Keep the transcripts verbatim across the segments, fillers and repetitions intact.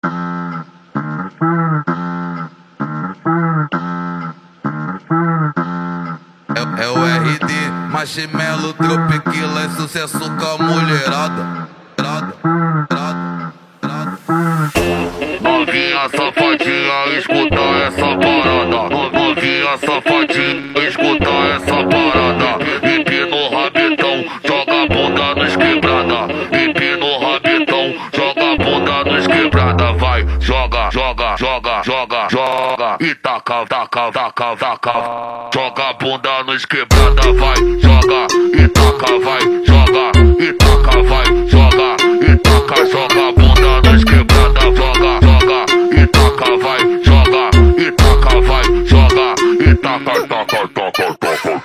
É, é o R D, Marshmello, Tropiquila, é sucesso com a mulherada. Trada, trada, trada. Novinha safadinha, escuta essa parada. Novinha safadinha, escuta essa parada. Empina o rabetão, joga a bunda nos quebrada. Empina o rabetão, joga a bunda nos quebrada. Vai, joga, joga, joga, joga, joga. E taca, taca, taca, taca. Joga a bunda nos quebrada. Vai, joga, e taca, vai, joga. E taca, vai, joga. E taca, joga a bunda nos quebrada. Joga, joga, e taca, vai, joga. E taca, vai, joga. E taca, taca, taca, taca.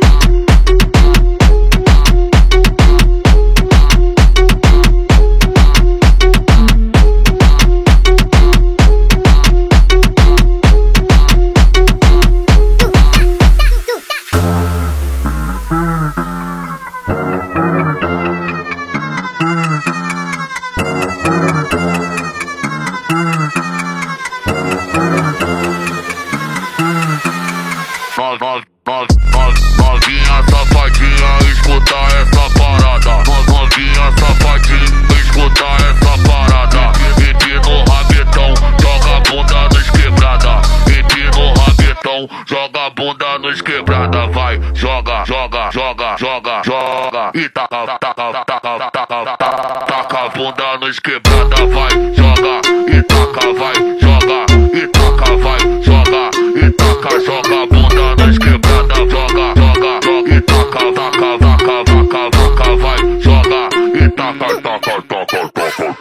Novinha safadinha, escuta essa parada. Novinha safadinha, escuta essa parada. Empina o rabetão, joga a bunda nos quebrada. Empina o rabetão, joga a bunda nos quebrada. Vai, joga, joga, joga, joga, joga. E taca, taca, taca, taca, taca. Taca a bunda nos quebrada. Vai, joga, e taca, vai, joga. E taca, vai, joga. E taca, joga a bunda nos quebrada. Joga, joga, joga. E taca, taca, taca, taca, taca. Vai, joga. E taca, taca, taca, taca.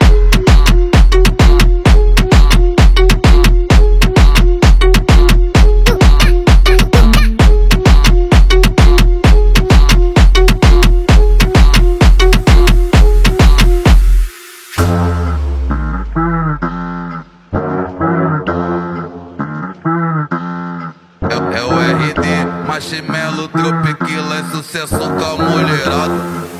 É, é o R D, Marshmello, Tropiquila, é sucesso com a mulherada.